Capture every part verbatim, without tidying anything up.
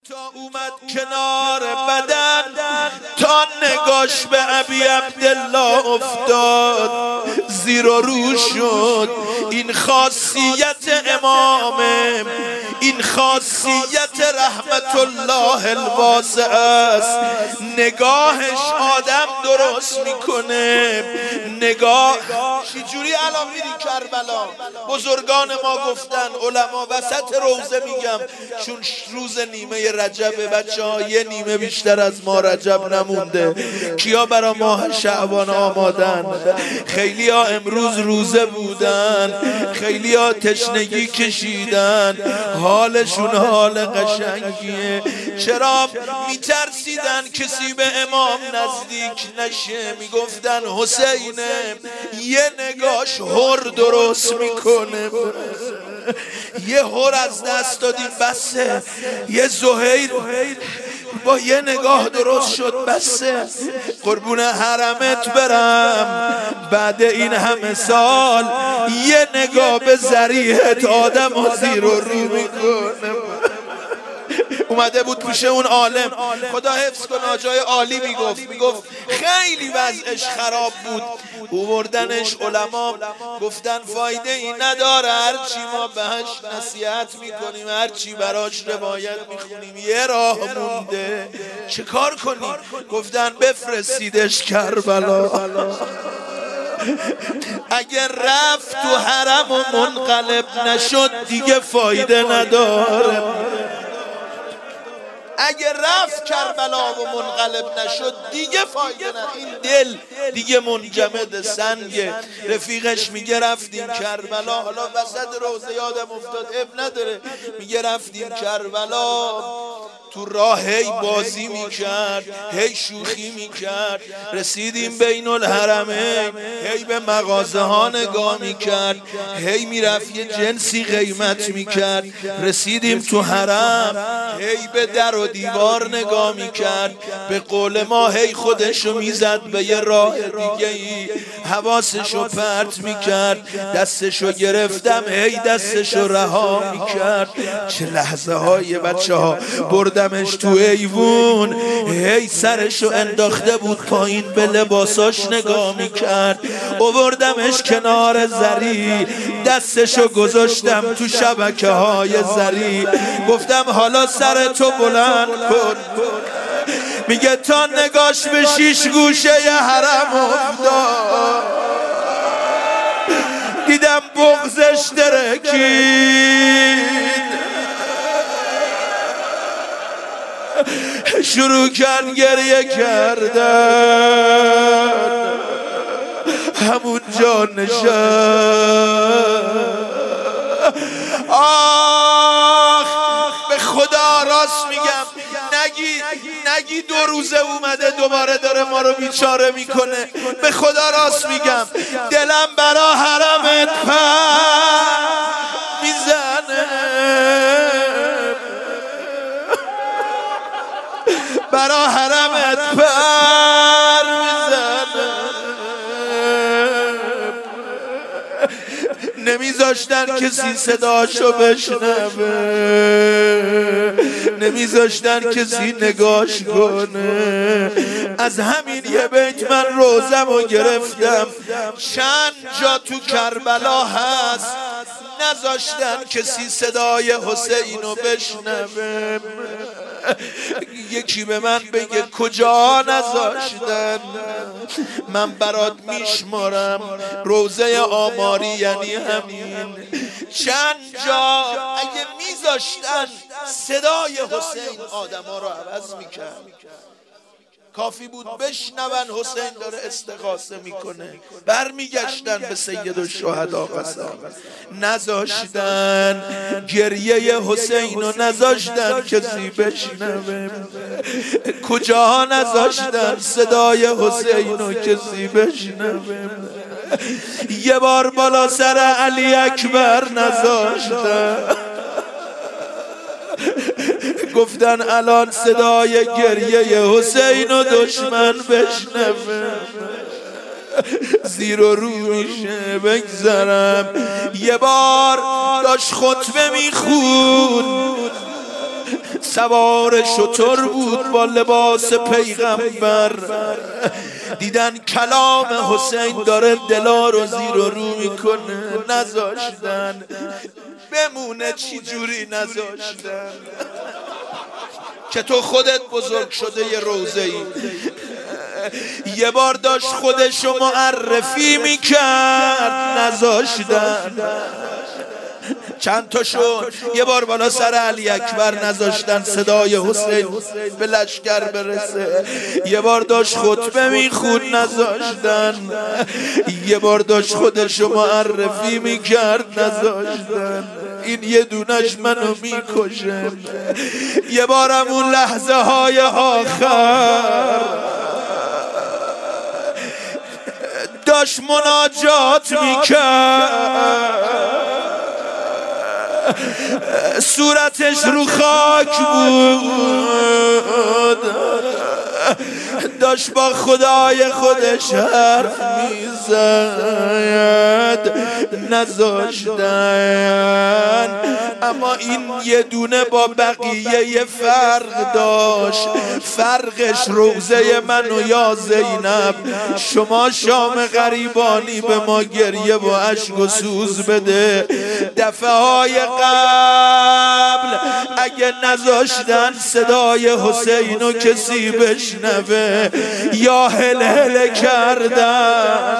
تا اومد کنار بدن تا نگاش به ابی عبدالله افتاد زیر و رو شد. این خاصیت امامه، این خاصیت رحمت الله الواسع است. نگاهش آدم درست میکنه. نگاه چجوری الان میری کربلا؟ بزرگان ما گفتن، علما وسط روزه میگم چون روز نیمه رجب بچه ها، یه نیمه بیشتر از ما رجب نمونده. کیا برا ماه شعبان آمادن؟ خیلی ها امروز روزه بودن، خیلی ها تشنگی کشیدن، حالشون حال قشنگیه. چرا؟ میترسیدن کسی به امام نزدیک نشه. میگفتن حسینه یه نگاش هر درست میکنه، یه هر از دست دادیم بسه. یه زهیر با یه نگاه درست شد بسه. قربون حرمت برم، بعد این همه سال یه نگاه به ذریحت آدم و زیر و رو میکنه. اومده بود پیش اون عالم، خدا حفظ کنه، جای عالی میگفت میگفت خیلی وضعش خراب بود. اووردنش علما، گفتن فایده ای نداره، هرچی ما بهش نصیحت میکنیم، هرچی براش روایت میخونیم، یه راه مونده، چه کار کنیم؟ گفتن بفرستیدش کربلا. اگر رفت تو حرم و منقلب نشد دیگه فایده نداره. اگه رفت کربلا و منقلب نشد دیگه فایده نه. این دل دیگه منجمد سنگه. رفیقش میگه رفتیم کربلا، حالا وسط روزه یادم افتاد، اب نداره، میگه رفتیم کربلا، تو راه هی بازی میکرد، هی شوخی میکرد، رسیدیم بین الحرمین، هی به مغازه ها نگاه میکرد، هی میرفت یه جنسی قیمت میکرد، رسیدیم تو حرم، هی به در و دیوار نگاه میکرد، به قول ما هی خودشو میزد به یه راه دیگه ای، حواسشو پرت میکرد. دستشو گرفتم هی دستشو رها میکرد. چه لحظه های بچه ها. بردمش تو ایوون، هی سرشو انداخته بود پایین، به لباساش نگاه میکرد. آوردمش کنار زری، دستشو گذاشتم تو شبکه های زری، گفتم حالا سر تو بلند کن. میگه تا نگاش به شیش گوشه ی حرم افتاد، دیدم بغضش ترکید، شروع کرد گریه کردن. همون جا نشست. آخ به خدا راست میگم، نگی نگی دو روزه اومده دوباره داره ما رو بیچاره میکنه. به خدا راست میگم، دلم برا حرمت پر میزنه، برا حرمت پر میزنه. نمیذاشتن کسی صداشو بشنوه، نمیذاشتن کسی نگاش کنه. از همین یه بیت من روزمو گرفتم. چند جا تو کربلا هست نذاشتن کسی صدای حسینو بشنوه. یکی به من بگه کجا نذاشتن؟ من برات میشمارم. روزه آماری یعنی همین. چند جا اگه میذاشتن صدای حسین آدما رو عوض میکرد. کافی بود بشنون حسین داره استغاثه میکنه، برمیگشتن به سید الشهدا قسم. نذاشتن گریه حسین رو، نذاشتن کسی بشنوه. کجا نذاشتن صدای حسین رو کسی بشنوه. یه بار بالا سر علی اکبر نذاشتن، گفتن الان صدای گریه حسین و دشمن بشنوه. زیر و رو میشه بگذرم. یه بار داشت خطبه میخوند، سوار شتر بود با لباس پیغمبر. دیدن کلام حسین داره دلا رو زیر و رو میکنه، نذاشتن بمونه. چی جوری نذاشتن که تو خودت بزرگ شده یه روزه ای. یه بار داشت خودشو معرفی میکرد، نذاشتن. چند تا شد. یه بار بالا سر علی اکبر نذاشتن صدای حسین به لشکر برسه. یه بار داشت خطبه میخوند، نذاشتن. یه بار داشت خودشو معرفی میکرد، نذاشتن. این یه دونش منو میکشه. یه بارم اون لحظه های آخر داشت مناجات میکرد، صورتش رو خاک بود، داشت با خدای خودش حرف میزد، نذاشتن. اما این یه دونه با بقیه یه فرق داشت. فرقش روزه من و یا زینب. شما شام غریبانی به ما گریه و اشک و سوز بده. دفعه های قبل اگه نذاشتن صدای حسین و کسی بشنوه، یا هل هل کردن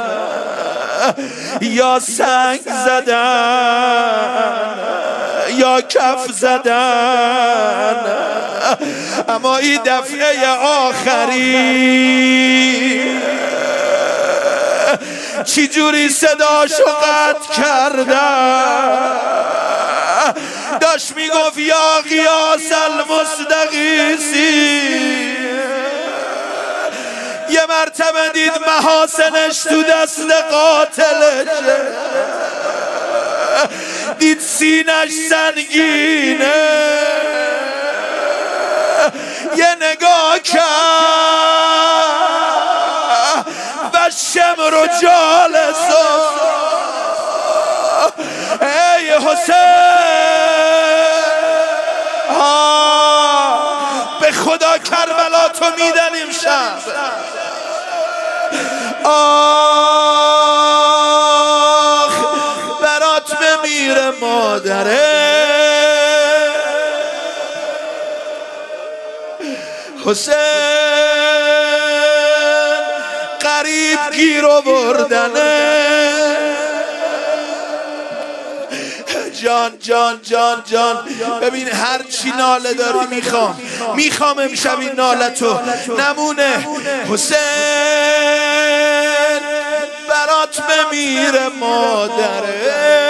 یا سنگ زدن یا کف زدن. اما این دفعه آخری چی جوری صداشو قطع کردن، داشت میگفت یا قیاس المصدقیسی. یه مرتبه دید محاسنش تو دست قاتلش، دید سینش سنگینه، یه نگاه کرد و شمر و جالسو. ای حسین، به خدا کربلا تو میدن امشب. آخ برات بمیره مادره. حسین قریب گیر آوردنه. جان جان جان جان ببین هر چی ناله داری میخوام میخوام امشب این نالتو نمونه. حسین برات بمیره مادره.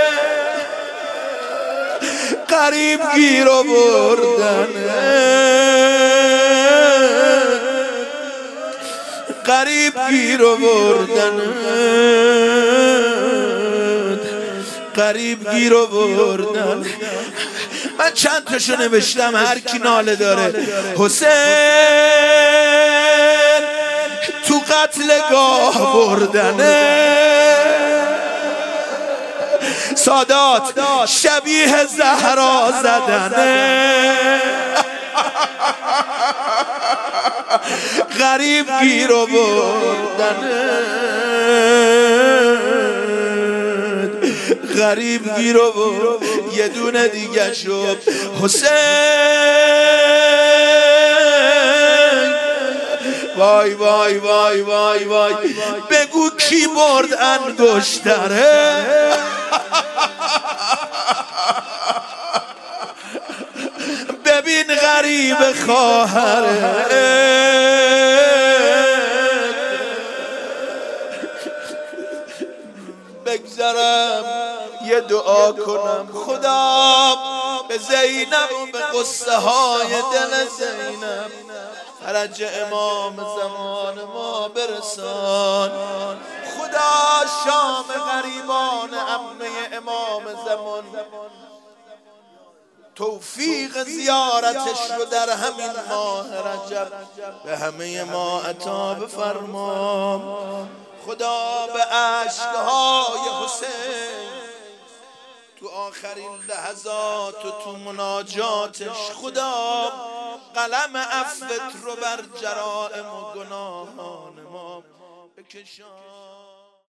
قریب گیر آوردنه، قریب گیر آوردنه، قریب گیر آوردن. من چند تاشو نوشتم هر کی ناله داره. حسین تو قتلگاه بردنه. سادات شبیه زهرا زدنه. غریب گیر آوردنه، غریب گیر آورد. یه دونه دیگه شد. حسین وای وای وای وای وای بگو کی برد انگشتره. ببین غریب خواهره. بگذرم یه دعا کنم خدا به زینب و به قصه های دل زینب فرج امام زمان ما برسان. خدا شام غریبان عمه امام زمان توفیق زیارتش رو در همین ماه رجب به همه ما عطا بفرما. خدا به اشکهای حسین تو آخرین لحظات و تو مناجاتش خدا قلم عفوت رو بر جرائم و گناهان ما بکشان.